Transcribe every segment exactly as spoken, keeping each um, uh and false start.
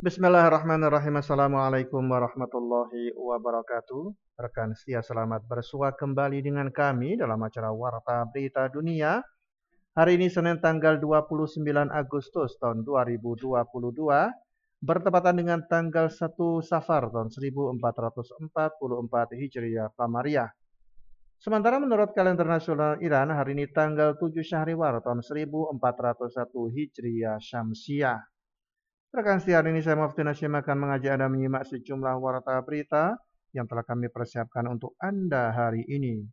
Bismillahirrahmanirrahim. Assalamualaikum warahmatullahi wabarakatuh. Rekan setia, selamat bersua kembali dengan kami dalam acara Warta Berita Dunia. Hari ini Senin tanggal dua puluh sembilan Agustus tahun dua ribu dua puluh dua, bertepatan dengan tanggal satu Safar tahun seribu empat ratus empat puluh empat Hijriah Qamariyah. Sementara menurut kalender nasional Iran, hari ini tanggal tujuh Syahriwar tahun seribu empat ratus satu Hijriah Syamsiah. Rekan setia, hari ini saya Mufti Nasyim akan mengajak Anda menyimak sejumlah warta berita yang telah kami persiapkan untuk Anda hari ini.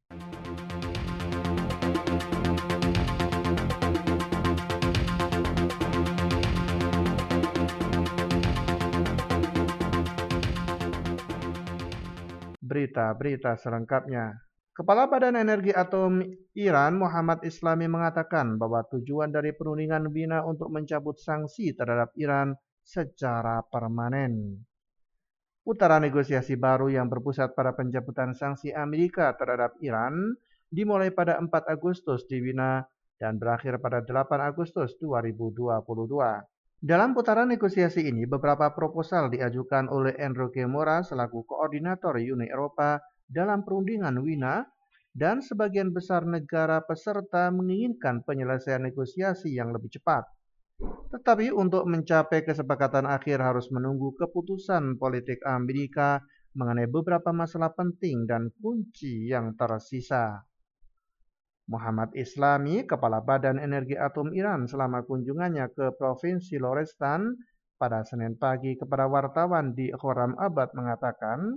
Berita-berita selengkapnya. Kepala Badan Energi Atom Iran, Muhammad Islami, mengatakan bahwa tujuan dari perundingan Wina untuk mencabut sanksi terhadap Iran secara permanen. Putaran negosiasi baru yang berpusat pada pencabutan sanksi Amerika terhadap Iran dimulai pada empat Agustus di Wina dan berakhir pada delapan Agustus dua ribu dua puluh dua. Dalam putaran negosiasi ini, beberapa proposal diajukan oleh Enrique Mora selaku koordinator Uni Eropa dalam perundingan Wina, dan sebagian besar negara peserta menginginkan penyelesaian negosiasi yang lebih cepat. Tetapi untuk mencapai kesepakatan akhir harus menunggu keputusan politik Amerika mengenai beberapa masalah penting dan kunci yang tersisa. Muhammad Islami, Kepala Badan Energi Atom Iran, selama kunjungannya ke Provinsi Lorestan pada Senin pagi kepada wartawan di Khorramabad mengatakan,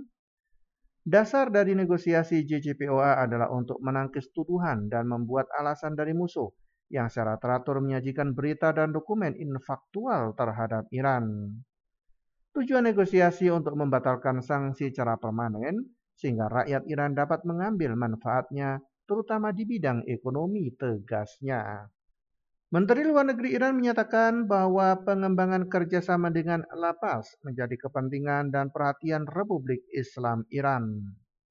dasar dari negosiasi J C P O A adalah untuk menangkis tuduhan dan membuat alasan dari musuh yang secara teratur menyajikan berita dan dokumen infaktual terhadap Iran. Tujuan negosiasi untuk membatalkan sanksi secara permanen sehingga rakyat Iran dapat mengambil manfaatnya, terutama di bidang ekonomi, tegasnya. Menteri Luar Negeri Iran menyatakan bahwa pengembangan kerjasama dengan lapas menjadi kepentingan dan perhatian Republik Islam Iran.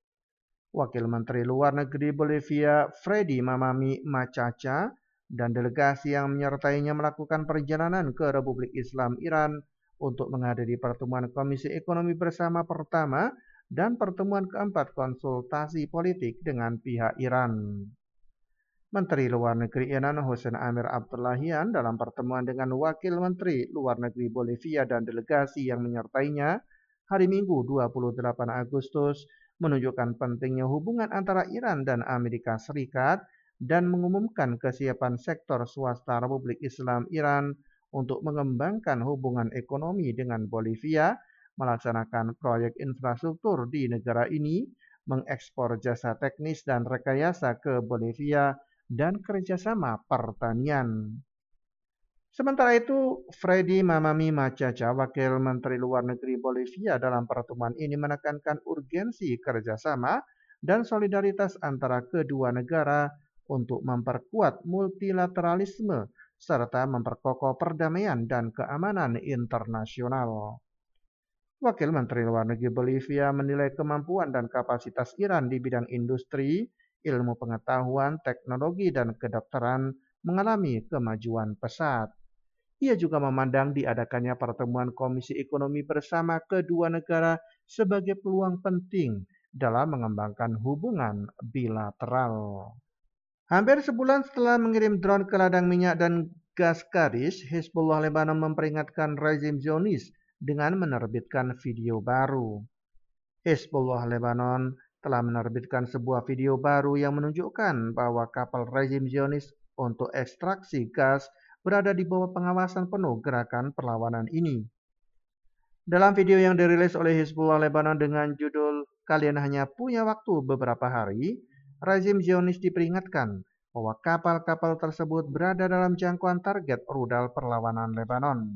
Wakil Menteri Luar Negeri Bolivia Freddy Mamami Macaca dan delegasi yang menyertainya melakukan perjalanan ke Republik Islam Iran untuk menghadiri pertemuan Komisi Ekonomi Bersama pertama dan pertemuan keempat konsultasi politik dengan pihak Iran. Menteri Luar Negeri Iran Hossein Amir Abdullahian dalam pertemuan dengan Wakil Menteri Luar Negeri Bolivia dan delegasi yang menyertainya hari Minggu dua puluh delapan Agustus menunjukkan pentingnya hubungan antara Iran dan Amerika Serikat dan mengumumkan kesiapan sektor swasta Republik Islam Iran untuk mengembangkan hubungan ekonomi dengan Bolivia, melaksanakan proyek infrastruktur di negara ini, mengekspor jasa teknis dan rekayasa ke Bolivia, dan kerjasama pertanian. Sementara itu, Freddy Mamami Macaca, Wakil Menteri Luar Negeri Bolivia, dalam pertemuan ini menekankan urgensi kerjasama dan solidaritas antara kedua negara untuk memperkuat multilateralisme serta memperkokoh perdamaian dan keamanan internasional. Wakil Menteri Luar Negeri Bolivia menilai kemampuan dan kapasitas Iran di bidang industri, ilmu pengetahuan, teknologi, dan kedokteran mengalami kemajuan pesat. Ia juga memandang diadakannya pertemuan Komisi Ekonomi Bersama kedua negara sebagai peluang penting dalam mengembangkan hubungan bilateral. Hampir sebulan setelah mengirim drone ke ladang minyak dan gas Karish, Hizbullah Lebanon memperingatkan rezim Zionis dengan menerbitkan video baru. Hizbullah Lebanon telah menerbitkan sebuah video baru yang menunjukkan bahwa kapal rezim Zionis untuk ekstraksi gas berada di bawah pengawasan penuh gerakan perlawanan ini. Dalam video yang dirilis oleh Hizbullah Lebanon dengan judul "Kalian hanya punya waktu beberapa hari", rezim Zionis diperingatkan bahwa kapal-kapal tersebut berada dalam jangkauan target rudal perlawanan Lebanon.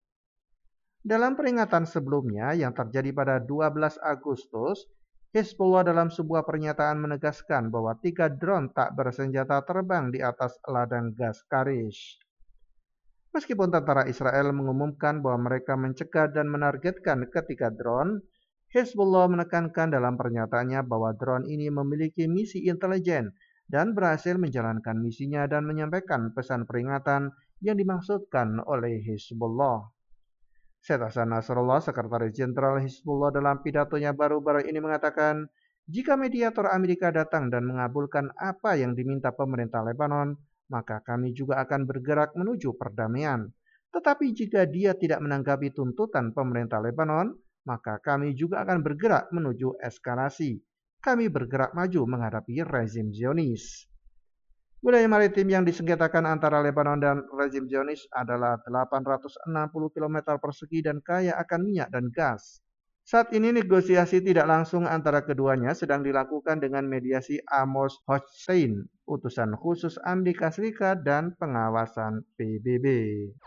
Dalam peringatan sebelumnya yang terjadi pada dua belas Agustus, Hizbullah dalam sebuah pernyataan menegaskan bahwa tiga drone tak bersenjata terbang di atas ladang gas Karish. Meskipun tentara Israel mengumumkan bahwa mereka mencegah dan menargetkan ketiga drone, Hizbullah menekankan dalam pernyataannya bahwa drone ini memiliki misi intelijen dan berhasil menjalankan misinya dan menyampaikan pesan peringatan yang dimaksudkan oleh Hizbullah. Syed Hasan Nasrallah, Sekretaris Jenderal Hizbullah, dalam pidatonya baru-baru ini mengatakan, jika mediator Amerika datang dan mengabulkan apa yang diminta pemerintah Lebanon, maka kami juga akan bergerak menuju perdamaian. Tetapi jika dia tidak menanggapi tuntutan pemerintah Lebanon, maka kami juga akan bergerak menuju eskalasi. Kami bergerak maju menghadapi rezim Zionis. Wilayah maritim yang disengketakan antara Lebanon dan rezim Zionis adalah delapan ratus enam puluh kilometer persegi dan kaya akan minyak dan gas. Saat ini negosiasi tidak langsung antara keduanya sedang dilakukan dengan mediasi Amos Hochstein, utusan khusus Amerika Serikat dan pengawasan P B B.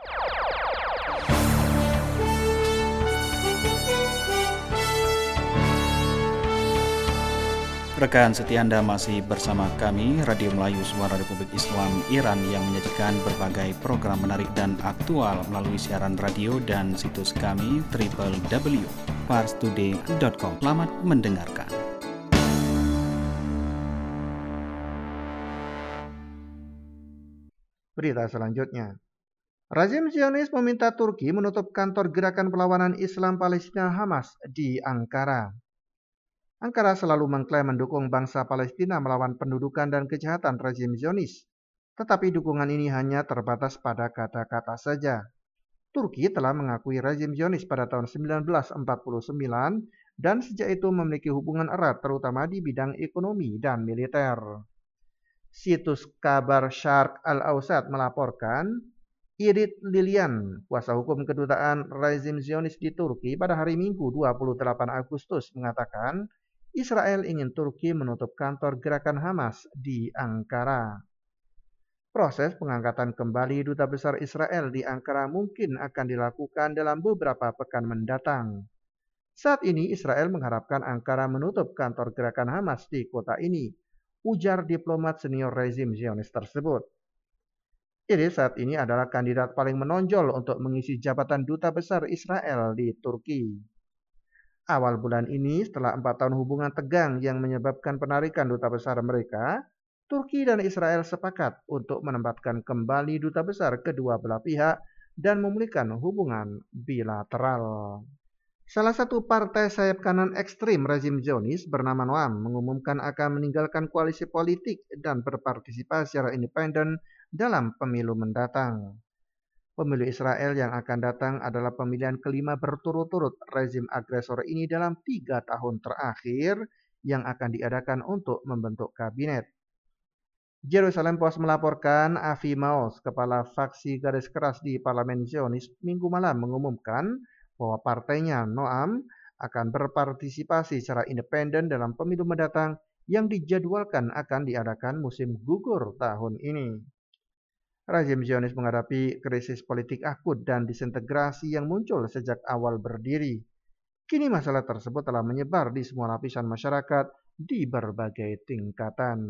Rekan setia Anda masih bersama kami, Radio Melayu Suara Republik Islam Iran yang menyajikan berbagai program menarik dan aktual melalui siaran radio dan situs kami w w w titik pars today titik com. Selamat mendengarkan. Berita selanjutnya. Rezim Zionis meminta Turki menutup kantor Gerakan Perlawanan Islam Palestina Hamas di Ankara. Ankara selalu mengklaim mendukung bangsa Palestina melawan pendudukan dan kejahatan rezim Zionis. Tetapi dukungan ini hanya terbatas pada kata-kata saja. Turki telah mengakui rezim Zionis pada tahun seribu sembilan ratus empat puluh sembilan dan sejak itu memiliki hubungan erat terutama di bidang ekonomi dan militer. Situs kabar Sharq Al-Awsat melaporkan, Irit Lilian, kuasa hukum kedutaan rezim Zionis di Turki pada hari Minggu dua puluh delapan Agustus mengatakan, Israel ingin Turki menutup kantor gerakan Hamas di Ankara. Proses pengangkatan kembali duta besar Israel di Ankara mungkin akan dilakukan dalam beberapa pekan mendatang. Saat ini Israel mengharapkan Ankara menutup kantor gerakan Hamas di kota ini, ujar diplomat senior rezim Zionis tersebut. Irit saat ini adalah kandidat paling menonjol untuk mengisi jabatan duta besar Israel di Turki. Awal bulan ini, setelah empat tahun hubungan tegang yang menyebabkan penarikan duta besar mereka, Turki dan Israel sepakat untuk menempatkan kembali duta besar kedua belah pihak dan memulihkan hubungan bilateral. Salah satu partai sayap kanan ekstrim rezim Zionis bernama Noam mengumumkan akan meninggalkan koalisi politik dan berpartisipasi secara independen dalam pemilu mendatang. Pemilu Israel yang akan datang adalah pemilihan kelima berturut-turut rezim agresor ini dalam tiga tahun terakhir yang akan diadakan untuk membentuk kabinet. Jerusalem Post melaporkan Avi Maoz, kepala faksi garis keras di Parlemen Zionis, minggu malam mengumumkan bahwa partainya Noam akan berpartisipasi secara independen dalam pemilu mendatang yang dijadwalkan akan diadakan musim gugur tahun ini. Rezim Zionis menghadapi krisis politik akut dan disintegrasi yang muncul sejak awal berdiri. Kini masalah tersebut telah menyebar di semua lapisan masyarakat di berbagai tingkatan.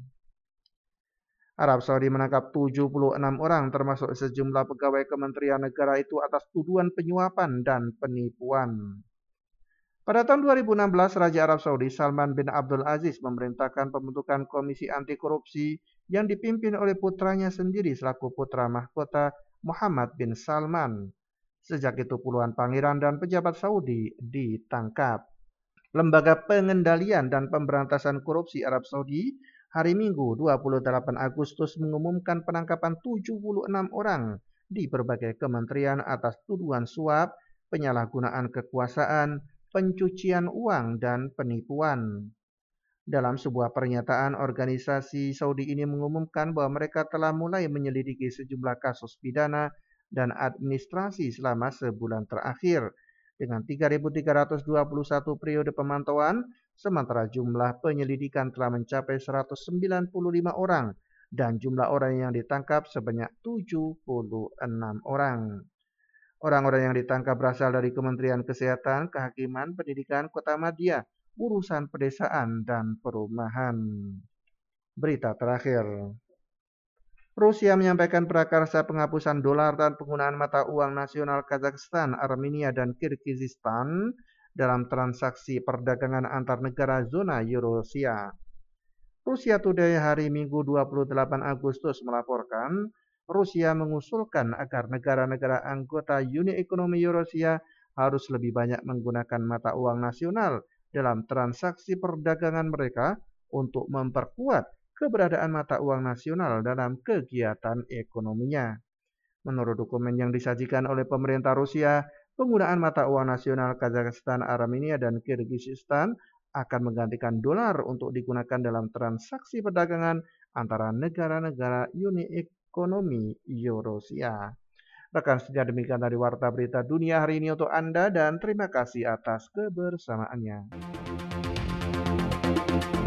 Arab Saudi menangkap tujuh puluh enam orang termasuk sejumlah pegawai Kementerian Negara itu atas tuduhan penyuapan dan penipuan. Pada tahun dua ribu enam belas, Raja Arab Saudi Salman bin Abdul Aziz memerintahkan pembentukan komisi anti korupsi yang dipimpin oleh putranya sendiri selaku putra mahkota Muhammad bin Salman. Sejak itu puluhan pangeran dan pejabat Saudi ditangkap. Lembaga Pengendalian dan Pemberantasan Korupsi Arab Saudi hari Minggu dua puluh delapan Agustus mengumumkan penangkapan tujuh puluh enam orang di berbagai kementerian atas tuduhan suap, penyalahgunaan kekuasaan, pencucian uang, dan penipuan. Dalam sebuah pernyataan, organisasi Saudi ini mengumumkan bahwa mereka telah mulai menyelidiki sejumlah kasus pidana dan administrasi selama sebulan terakhir, dengan tiga ribu tiga ratus dua puluh satu periode pemantauan, sementara jumlah penyelidikan telah mencapai seratus sembilan puluh lima orang, dan jumlah orang yang ditangkap sebanyak tujuh puluh enam orang. Orang-orang yang ditangkap berasal dari Kementerian Kesehatan, Kehakiman, Pendidikan, Kota Madya, Urusan Pedesaan, dan Perumahan. Berita terakhir. Rusia menyampaikan prakarsa penghapusan dolar dan penggunaan mata uang nasional Kazakhstan, Armenia, dan Kirgizistan dalam transaksi perdagangan antar negara zona Eurasia. Rusia Today hari Minggu dua puluh delapan Agustus melaporkan, Rusia mengusulkan agar negara-negara anggota Uni Ekonomi Eurasia harus lebih banyak menggunakan mata uang nasional dalam transaksi perdagangan mereka untuk memperkuat keberadaan mata uang nasional dalam kegiatan ekonominya. Menurut dokumen yang disajikan oleh pemerintah Rusia, penggunaan mata uang nasional Kazakhstan, Armenia, dan Kirgizistan akan menggantikan dolar untuk digunakan dalam transaksi perdagangan antara negara-negara Uni Ekonomi Eurasia. Rekan sedia demikian dari Warta Berita Dunia hari ini untuk Anda dan terima kasih atas kebersamaannya.